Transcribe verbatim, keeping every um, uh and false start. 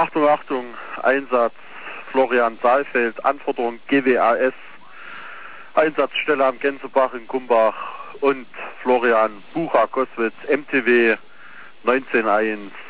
Achtung, Achtung, Einsatz Florian Saalfeld, Anforderung G W A S, Einsatzstelle am Gänsebach in Kumbach und Florian Bucher Koswitz, M T W neunzehn eins.